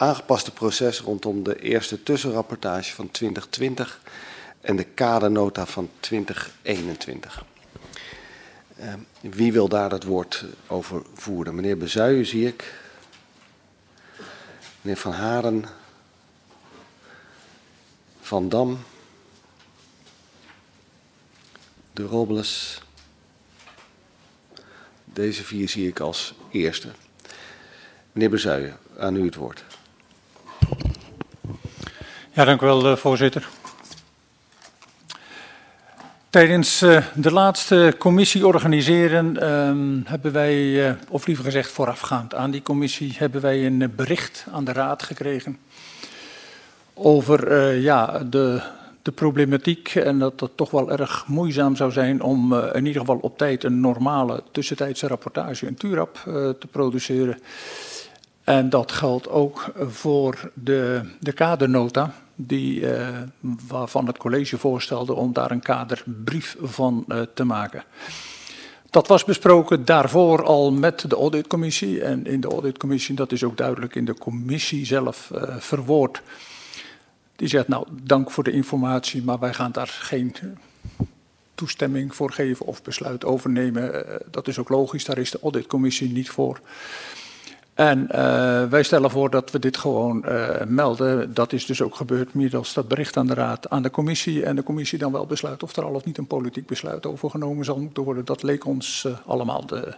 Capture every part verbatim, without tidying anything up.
aangepaste proces rondom de eerste tussenrapportage van twintig twintig en de kadernota van twintig eenentwintig. Uh, wie wil daar het woord over voeren? Meneer Bezuijen zie ik. Meneer Van Haren. Van Dam. De Robles. Deze vier zie ik als eerste. Meneer Bezuijen, aan u het woord. Ja, dank u wel, voorzitter. Tijdens uh, de laatste commissie organiseren uh, hebben wij, uh, of liever gezegd voorafgaand aan die commissie, hebben wij een bericht aan de raad gekregen over uh, ja, de, de problematiek en dat het toch wel erg moeizaam zou zijn om uh, in ieder geval op tijd een normale tussentijdse rapportage, een T U R A P, uh, te produceren. En dat geldt ook voor de, de kadernota, die, uh, waarvan het college voorstelde om daar een kaderbrief van uh, te maken. Dat was besproken daarvoor al met de auditcommissie. En in de auditcommissie, dat is ook duidelijk in de commissie zelf uh, verwoord. Die zegt, nou, dank voor de informatie, maar wij gaan daar geen toestemming voor geven of besluit over nemen. Uh, dat is ook logisch, daar is de auditcommissie niet voor. En uh, wij stellen voor dat we dit gewoon uh, melden. Dat is dus ook gebeurd middels dat bericht aan de raad, aan de commissie. En de commissie dan wel besluit of er al of niet een politiek besluit over genomen zal moeten worden. Dat leek ons uh, allemaal de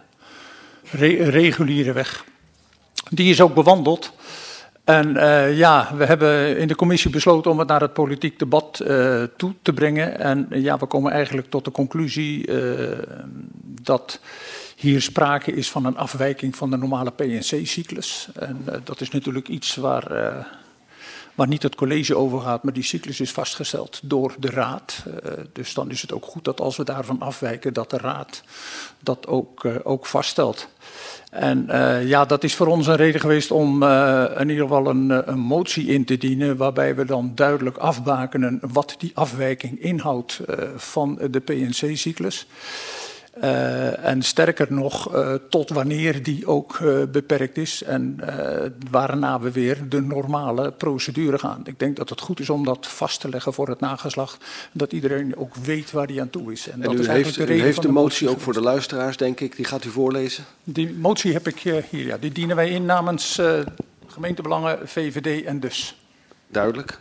re reguliere weg. Die is ook bewandeld. En uh, ja, we hebben in de commissie besloten om het naar het politiek debat uh, toe te brengen. En uh, ja, we komen eigenlijk tot de conclusie uh, dat hier sprake is van een afwijking van de normale P en C-cyclus. En uh, dat is natuurlijk iets waar, uh, waar niet het college over gaat, maar die cyclus is vastgesteld door de raad. Uh, dus dan is het ook goed dat als we daarvan afwijken, dat de raad dat ook, uh, ook vaststelt. En uh, ja, dat is voor ons een reden geweest om uh, in ieder geval een, een motie in te dienen, waarbij we dan duidelijk afbakenen wat die afwijking inhoudt uh, van de P en C-cyclus. Uh, en sterker nog, uh, tot wanneer die ook uh, beperkt is en uh, waarna we weer de normale procedure gaan. Ik denk dat het goed is om dat vast te leggen voor het nageslacht, dat iedereen ook weet waar die aan toe is. En, en dat u is heeft de, u heeft de, de motie ook geweest. Voor de luisteraars, denk ik, die gaat u voorlezen? Die motie heb ik uh, hier, ja. Die dienen wij in namens uh, gemeentebelangen, V V D en dus. Duidelijk.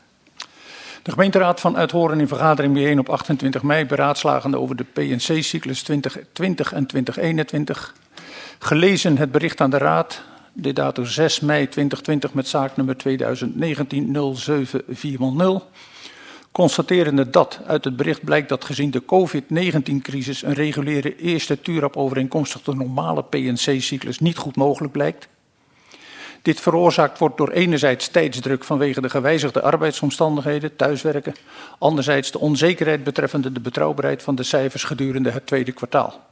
De gemeenteraad van Uithoren in vergadering bijeen op achtentwintig mei beraadslagende over de P en C-cyclus twintig twintig en twintig eenentwintig. Gelezen het bericht aan de raad, dit datum zes mei twintig twintig met zaaknummer tweeduizend negentien nul zeven vier nul. Constaterende dat uit het bericht blijkt dat gezien de COVID negentien crisis een reguliere eerste T U R A P overeenkomstig de normale P en C-cyclus niet goed mogelijk blijkt. Dit veroorzaakt wordt door enerzijds tijdsdruk vanwege de gewijzigde arbeidsomstandigheden, thuiswerken, anderzijds de onzekerheid betreffende de betrouwbaarheid van de cijfers gedurende het tweede kwartaal.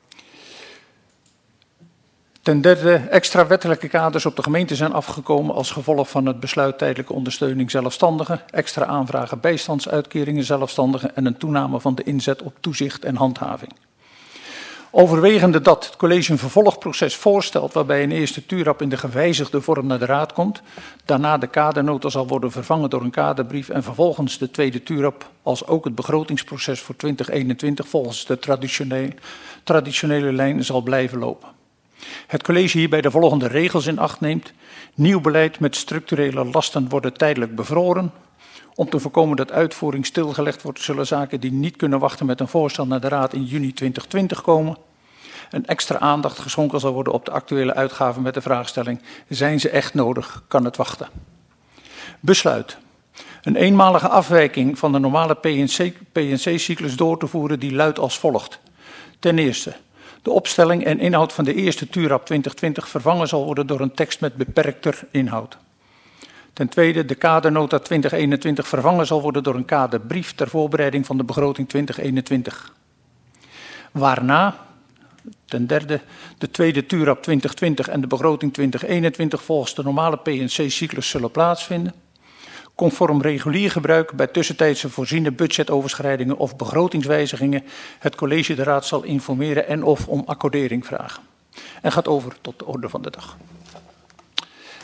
Ten derde, extra wettelijke kaders op de gemeente zijn afgekomen als gevolg van het besluit tijdelijke ondersteuning zelfstandigen, extra aanvragen bijstandsuitkeringen zelfstandigen en een toename van de inzet op toezicht en handhaving. Overwegende dat het college een vervolgproces voorstelt waarbij een eerste T U R A P in de gewijzigde vorm naar de raad komt, daarna de kadernota zal worden vervangen door een kaderbrief en vervolgens de tweede T U R A P als ook het begrotingsproces voor twintig eenentwintig volgens de traditionele, traditionele lijn zal blijven lopen. Het college hierbij de volgende regels in acht neemt. Nieuw beleid met structurele lasten worden tijdelijk bevroren. Om te voorkomen dat uitvoering stilgelegd wordt, zullen zaken die niet kunnen wachten met een voorstel naar de raad in juni twintig twintig komen. Een extra aandacht geschonken zal worden op de actuele uitgaven met de vraagstelling: zijn ze echt nodig? Kan het wachten? Besluit. Een eenmalige afwijking van de normale P en C-cyclus door te voeren die luidt als volgt. Ten eerste, de opstelling en inhoud van de eerste T U R A P twintig twintig vervangen zal worden door een tekst met beperkter inhoud. Ten tweede, de kadernota twintig eenentwintig vervangen zal worden door een kaderbrief ter voorbereiding van de begroting twintig eenentwintig. Waarna, ten derde, de tweede T U R A P twintig twintig en de begroting twintig eenentwintig volgens de normale P en C-cyclus zullen plaatsvinden. Conform regulier gebruik bij tussentijdse voorziene budgetoverschrijdingen of begrotingswijzigingen het college de raad zal informeren en of om accordering vragen. En gaat over tot de orde van de dag.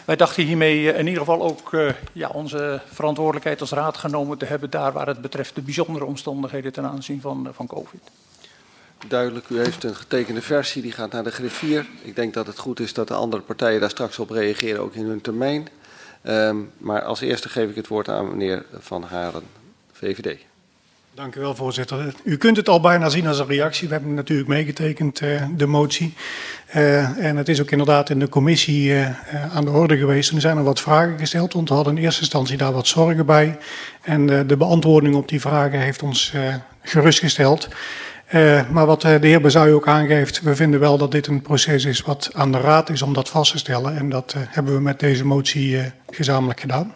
Wij dachten hiermee in ieder geval ook uh, ja, onze verantwoordelijkheid als raad genomen te hebben daar waar het betreft de bijzondere omstandigheden ten aanzien van, van COVID. Duidelijk, u heeft een getekende versie, die gaat naar de griffier. Ik denk dat het goed is dat de andere partijen daar straks op reageren, ook in hun termijn. Um, maar als eerste geef ik het woord aan meneer Van Haren, V V D. Dank u wel, voorzitter. U kunt het al bijna zien als een reactie. We hebben natuurlijk meegetekend, uh, de motie. Uh, en het is ook inderdaad in de commissie uh, uh, aan de orde geweest. En er zijn er wat vragen gesteld, want we hadden in eerste instantie daar wat zorgen bij. En uh, de beantwoording op die vragen heeft ons uh, gerustgesteld. Uh, maar wat uh, de heer Bezuij ook aangeeft, we vinden wel dat dit een proces is wat aan de raad is om dat vast te stellen. En dat uh, hebben we met deze motie uh, gezamenlijk gedaan.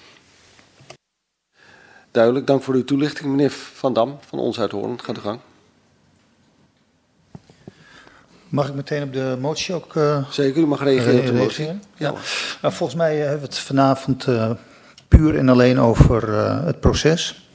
Duidelijk, dank voor uw toelichting. Meneer Van Dam van Ons uit Hoorn, gaat de gang. Mag ik meteen op de motie ook uh, Zeker, u mag reageren op de motie. Ja. Ja. Nou, volgens mij hebben we het vanavond uh, puur en alleen over uh, het proces.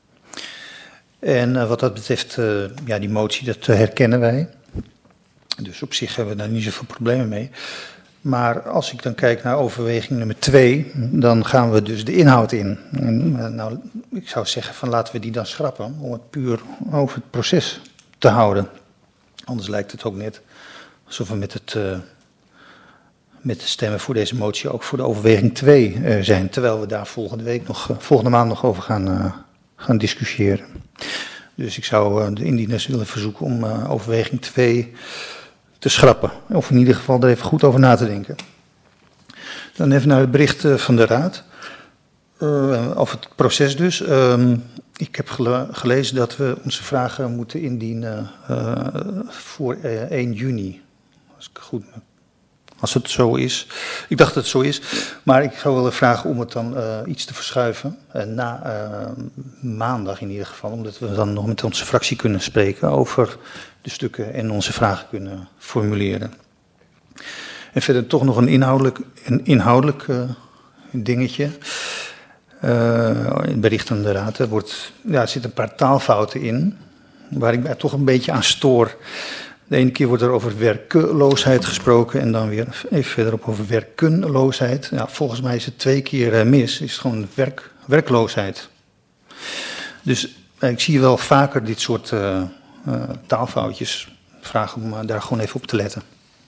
En uh, wat dat betreft, uh, ja, die motie, dat uh, herkennen wij. Dus op zich hebben we daar niet zoveel problemen mee. Maar als ik dan kijk naar overweging nummer twee, dan gaan we dus de inhoud in. En, uh, nou, ik zou zeggen van laten we die dan schrappen om het puur over het proces te houden. Anders lijkt het ook net alsof we met het, uh, met de stemmen voor deze motie ook voor de overweging twee uh, zijn. Terwijl we daar volgende week nog, uh, volgende maand nog over gaan, uh, gaan discussiëren. Dus ik zou uh, de indieners willen verzoeken om uh, overweging twee te schrappen. Of in ieder geval er even goed over na te denken. Dan even naar het bericht uh, van de raad. Uh, of het proces dus. Uh, ik heb gele gelezen dat we onze vragen moeten indienen uh, voor uh, één juni. Als ik goed, als het zo is. Ik dacht dat het zo is. Maar ik zou willen vragen om het dan uh, iets te verschuiven. Uh, na uh, maandag in ieder geval. Omdat we dan nog met onze fractie kunnen spreken over de stukken en onze vragen kunnen formuleren. En verder toch nog een inhoudelijk, een inhoudelijk uh, dingetje. Uh, in het bericht aan de raad er, wordt, ja, er zitten een paar taalfouten in, waar ik mij toch een beetje aan stoor. De ene keer wordt er over werkeloosheid gesproken en dan weer even verderop over werkenloosheid. Ja, volgens mij is het twee keer uh, mis, is het gewoon werk, werkloosheid. Dus uh, ik zie wel vaker dit soort uh, uh, taalfoutjes. Vraag om uh, daar gewoon even op te letten.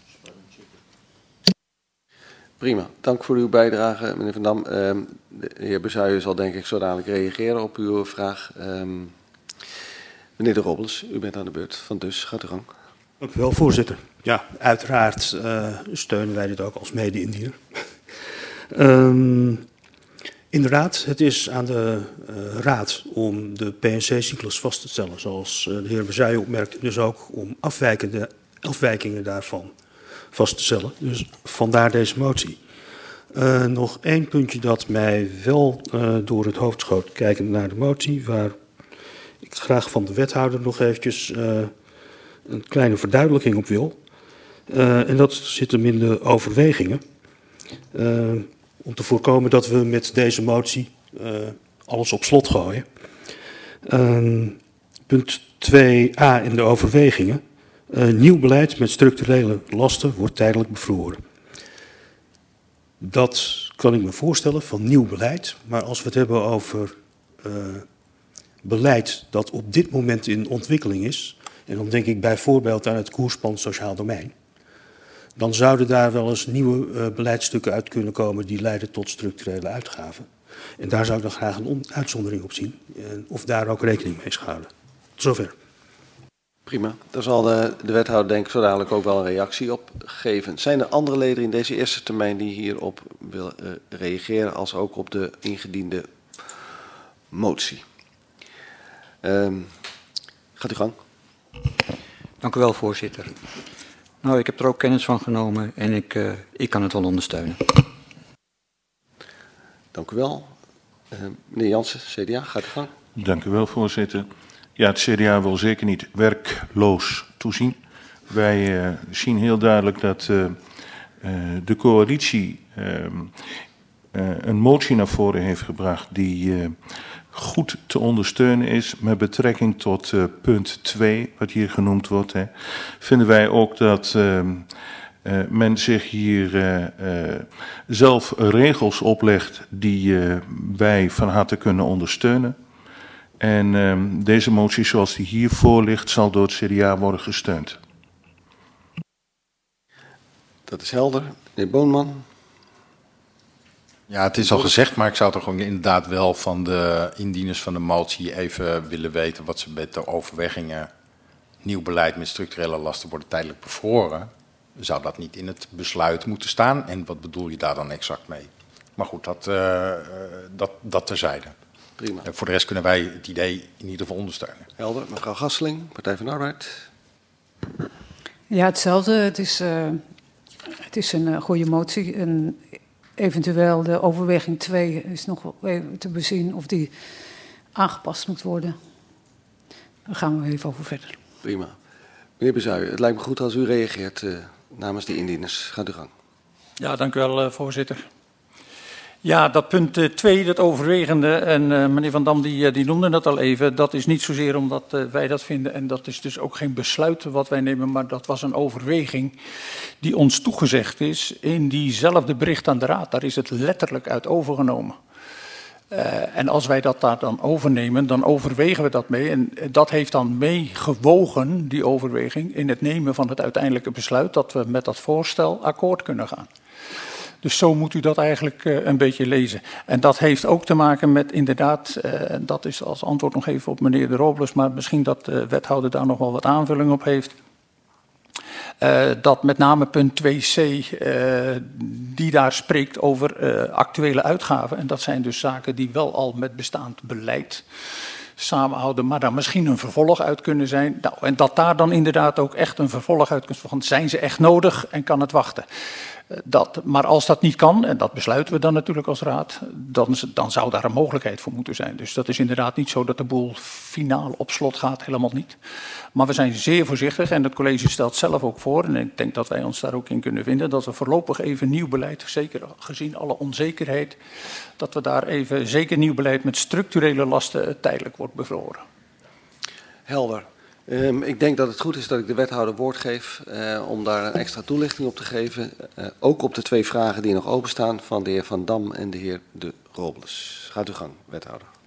Prima, dank voor uw bijdrage, meneer Van Dam. Uh, de heer Bezuijen zal denk ik zo dadelijk reageren op uw vraag. Uh, meneer De Robbels, u bent aan de beurt, van dus gaat u gang. Dank u wel, voorzitter. Ja, uiteraard uh, steunen wij dit ook als mede-indiener. um, inderdaad, het is aan de uh, raad om de P N C-cyclus vast te stellen, zoals uh, de heer Bezuijen opmerkte, dus ook om afwijkende, afwijkingen daarvan vast te stellen. Dus vandaar deze motie. Uh, nog één puntje dat mij wel uh, door het hoofd schoot, kijkend naar de motie, waar ik graag van de wethouder nog eventjes uh, een kleine verduidelijking op wil. Uh, en dat zit hem in de overwegingen. Uh, om te voorkomen dat we met deze motie uh, alles op slot gooien. Uh, punt twee a in de overwegingen. Uh, nieuw beleid met structurele lasten wordt tijdelijk bevroren. Dat kan ik me voorstellen van nieuw beleid. Maar als we het hebben over uh, beleid dat op dit moment in ontwikkeling is, en dan denk ik bijvoorbeeld aan het koersplan sociaal domein, dan zouden daar wel eens nieuwe uh, beleidsstukken uit kunnen komen die leiden tot structurele uitgaven. En daar zou ik dan graag een uitzondering op zien. En of daar ook rekening mee is gehouden. Tot zover. Prima. Daar zal de, de wethouder denk ik zo dadelijk ook wel een reactie op geven. Zijn er andere leden in deze eerste termijn die hierop willen uh, reageren, als ook op de ingediende motie? Um, gaat u gang. Dank u wel, voorzitter. Nou, ik heb er ook kennis van genomen en ik, uh, ik kan het wel ondersteunen. Dank u wel. Uh, meneer Jansen, C D A, gaat u gang. Dank u wel, voorzitter. Ja, het C D A wil zeker niet werkloos toezien. Wij uh, zien heel duidelijk dat uh, uh, de coalitie uh, uh, een motie naar voren heeft gebracht die uh, goed te ondersteunen is met betrekking tot uh, punt twee, wat hier genoemd wordt. Hè. Vinden wij ook dat uh, uh, men zich hier uh, uh, zelf regels oplegt die uh, wij van harte kunnen ondersteunen. En uh, deze motie zoals die hier voor ligt zal door het C D A worden gesteund. Dat is helder. Meneer Boonman. Ja, het is al gezegd, maar ik zou toch gewoon inderdaad wel van de indieners van de motie even willen weten wat ze met de overwegingen nieuw beleid met structurele lasten worden tijdelijk bevroren. Zou dat niet in het besluit moeten staan? En wat bedoel je daar dan exact mee? Maar goed, dat, uh, dat, dat terzijde. Prima. En voor de rest kunnen wij het idee in ieder geval ondersteunen. Helder. Mevrouw Gasseling, Partij van de Arbeid. Ja, hetzelfde. Het is, uh, het is een uh, goede motie. En eventueel de overweging twee is nog wel even te bezien of die aangepast moet worden. Daar gaan we even over verder. Prima. Meneer Bezuijen, het lijkt me goed als u reageert uh, namens de indieners. Gaat u gang. Ja, dank u wel, uh, voorzitter. Ja, dat punt twee, uh, dat overwegende, en uh, meneer Van Dam die, uh, die noemde dat al even, dat is niet zozeer omdat uh, wij dat vinden en dat is dus ook geen besluit wat wij nemen, maar dat was een overweging die ons toegezegd is in diezelfde bericht aan de Raad. Daar is het letterlijk uit overgenomen. Uh, en als wij dat daar dan overnemen, dan overwegen we dat mee. En dat heeft dan meegewogen, die overweging, in het nemen van het uiteindelijke besluit dat we met dat voorstel akkoord kunnen gaan. Dus zo moet u dat eigenlijk uh, een beetje lezen. En dat heeft ook te maken met inderdaad, uh, dat is als antwoord nog even op meneer De Robles, maar misschien dat de wethouder daar nog wel wat aanvulling op heeft. Uh, dat met name punt twee c, uh, die daar spreekt over uh, actuele uitgaven. En dat zijn dus zaken die wel al met bestaand beleid samenhouden, maar daar misschien een vervolg uit kunnen zijn. Nou, en dat daar dan inderdaad ook echt een vervolg uit kunnen van, zijn ze echt nodig en kan het wachten? Dat, maar als dat niet kan, en dat besluiten we dan natuurlijk als raad, dan, dan zou daar een mogelijkheid voor moeten zijn. Dus dat is inderdaad niet zo dat de boel finaal op slot gaat, helemaal niet. Maar we zijn zeer voorzichtig en het college stelt zelf ook voor, en ik denk dat wij ons daar ook in kunnen vinden, dat we voorlopig even nieuw beleid, zeker gezien alle onzekerheid, dat we daar even zeker nieuw beleid met structurele lasten tijdelijk wordt bevroren. Helder. Um, ik denk dat het goed is dat ik de wethouder woord geef uh, om daar een extra toelichting op te geven. Uh, ook op de twee vragen die nog openstaan van de heer Van Dam en de heer De Robles. Gaat u gang, wethouder.